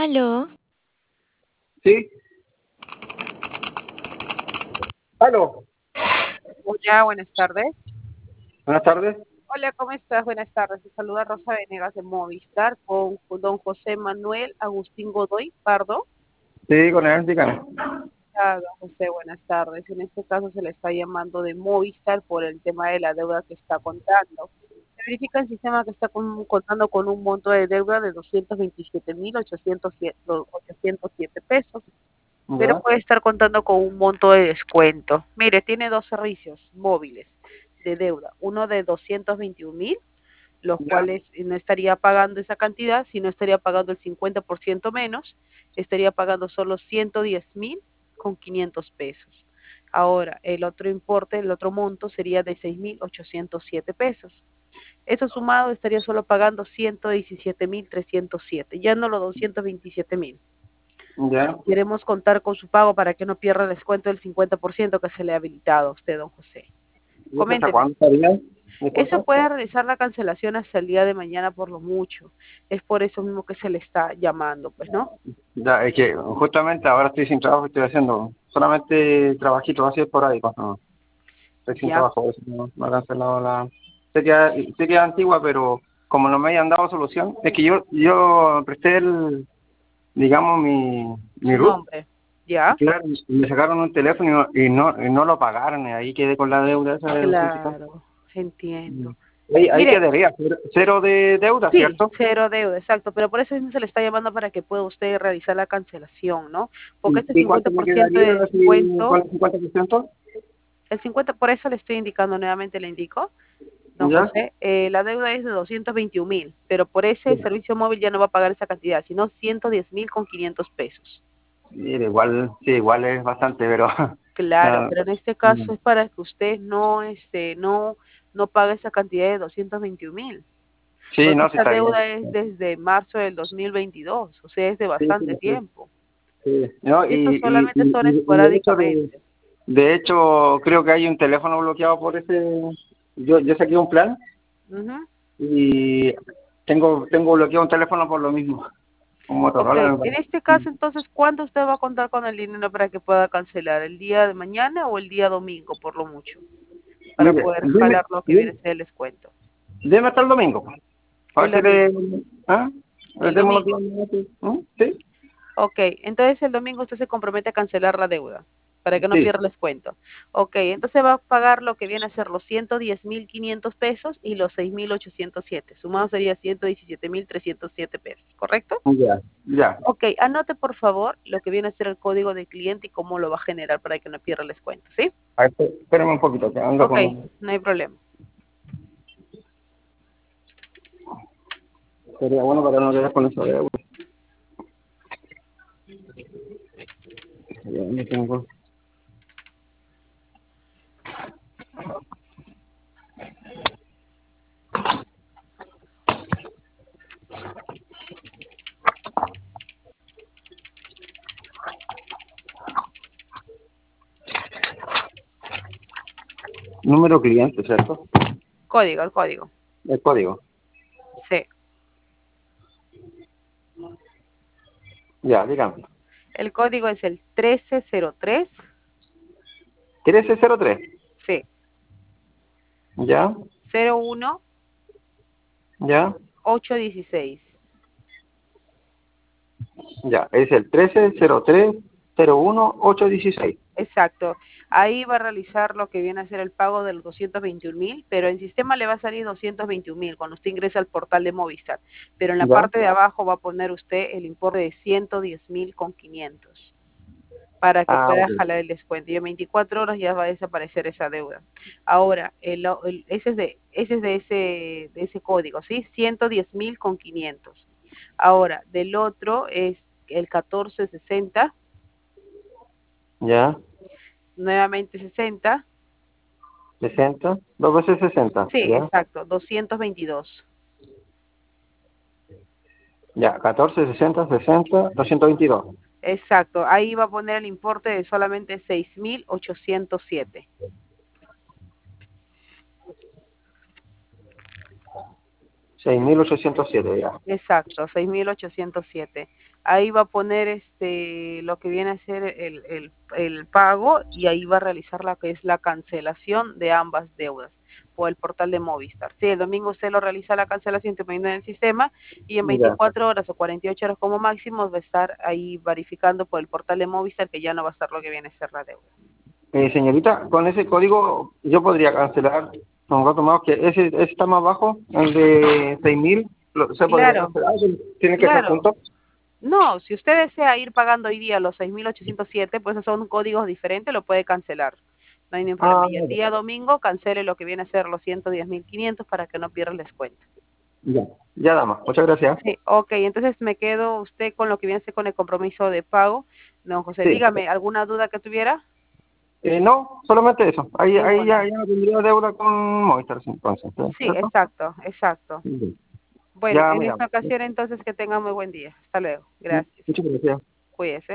Aló, Sí, aló, Hola, buenas tardes. buenas tardes. Hola, ¿cómo estás? Buenas tardes. Te saluda Rosa Venegas de Movistar con don José Manuel Agustín Godoy Pardo. Sí, con él, dígame. Ah, don José, buenas tardes. En este caso se le está llamando de Movistar por el tema de la deuda que está contando. Se verifica el sistema que está contando con un monto de deuda de 227.807 pesos, pero Ya, puede estar contando con un monto de descuento. Mire, tiene dos servicios móviles de deuda, uno de 221.000, los ya, cuales no estaría pagando esa cantidad, sino estaría pagando el 50% menos, estaría pagando solo 110.000 con 500 pesos. Ahora, el otro importe, el otro monto sería de 6.807 pesos. Eso sumado estaría solo pagando 117.307, ya no los 227.000. ya. Queremos contar con su pago para que no pierda el descuento del 50% que se le ha habilitado a usted, don José. ¿Y eso hasta Coménteme. cuándo estaría? Eso Disculpa. puede realizar la cancelación hasta el día de mañana por lo mucho. Es por eso mismo que se le está llamando, pues, ¿no? Ya, es que justamente ahora estoy sin trabajo, estoy haciendo solamente trabajitos así esporádicos, no. Estoy sin Ya, trabajo, por eso no he cancelado la... Sería antigua, pero como no me hayan dado solución, es que yo presté digamos, mi su RUT, nombre. Ya, claro, y me sacaron un teléfono y no lo pagaron, y ahí quedé con la deuda esa de 200. claro, entiendo. Ahí Mire, quedaría cero de deuda, sí, ¿cierto? cero deuda, exacto, pero por eso mismo se le está llamando para que pueda usted realizar la cancelación, ¿no? Porque este ¿Y cuánto me 50% quedaría de con descuento, el 50%? el 50, por eso le estoy indicando nuevamente, le indico, don ¿Ya? José, la deuda es de 221.000, pero por ese Sí. servicio móvil ya no va a pagar esa cantidad, sino 110.000 con 500 pesos. Mire, igual, sí, igual es bastante, pero Claro, no, pero en este no. caso es para que usted no pague esa cantidad de 221.000, Sí, porque no, sí esta está bien. deuda es desde marzo del 2022, o sea, es de Sí, sí, bastante sí, tiempo. sí. No, Y eso solamente son y esporádicamente. de hecho, creo que hay un teléfono bloqueado por ese. Yo saqué un plan Ujú. y tengo bloqueado un teléfono por lo mismo. Un Ok, Motorola, me en parece. este caso entonces, ¿cuándo usted va a contar con el dinero para que pueda cancelar? ¿El día de mañana o el día domingo, por lo mucho? Para Mire, poder jalar lo que viene a ser el descuento. deme hasta el domingo. A El ver si domingo. ¿ah? Le El demos los domingo. días. ¿Sí? ¿Sí? Ok, entonces el domingo usted se compromete a cancelar la deuda para que no Sí. pierda el descuento. Ok, entonces va a pagar lo que viene a ser los 110.500 pesos y los 6.807. Sumado sería 117.307 pesos, ¿correcto? Ya, ya. Ok, anote por favor lo que viene a ser el código de cliente y cómo lo va a generar para que no pierda el descuento, ¿sí? A ver, espérame un poquito, que ando Ok, con... no hay problema. Sería bueno para no quedar con eso de euros. Ya, no tengo... Número cliente, ¿cierto? Código, el código. El código. Sí. Ya, dígame. El código es el 1303, 1303. sí, Ya, 01 ya, 816. ya. Es el 1303-01-816. Exacto. Ahí va a realizar lo que viene a ser el pago de los 221.000, pero en sistema le va a salir 221.000 cuando usted ingresa al portal de Movistar. Pero en la Ya. parte de abajo va a poner usted el importe de 110.000 con 500 para que Ah, pueda ok. jalar el descuento. Y en 24 horas ya va a desaparecer esa deuda. Ahora, ese es de ese código, ¿sí? 110.000 con 500. Ahora, del otro es el 1460, Ya. nuevamente 60. 60. Dos veces 60. Sí, Ya. exacto, 222. Ya. 14, 60, 60, 222. Exacto, ahí va a poner el importe de solamente 6.807. 6.807 ya. Exacto, 6.807. Ahí va a poner lo que viene a ser el pago y ahí va a realizar la que es la cancelación de ambas deudas por el portal de Movistar. Sí, el domingo usted lo realiza la cancelación dependiendo del sistema y en Ya. 24 horas o 48 horas como máximo va a estar ahí verificando por el portal de Movistar que ya no va a estar lo que viene a ser la deuda. Señorita, con ese código yo podría cancelar un rato más, que ese está más bajo, el de 6.000, se podría Claro, cancelar, tiene que ser claro. juntos. No, si usted desea ir pagando hoy día los 6.807, pues esos son códigos diferentes, lo puede cancelar. No hay ningún problema. Ah, Y el día domingo cancele lo que viene a ser los 110.500 para que no pierda el descuento. ya, ya dama, muchas gracias. Sí, ok, entonces me quedo usted con lo que viene a ser con el compromiso de pago. Don José, Sí. dígame, ¿alguna duda que tuviera? No, solamente eso. Ahí Ninguna. ya no tendría deuda con Movistar entonces, Sí, ¿cierto? exacto, exacto. Sí. Bueno, Ya, en mira, esta ocasión entonces que tenga muy buen día. Hasta luego. Gracias. muchas gracias. Cuídese.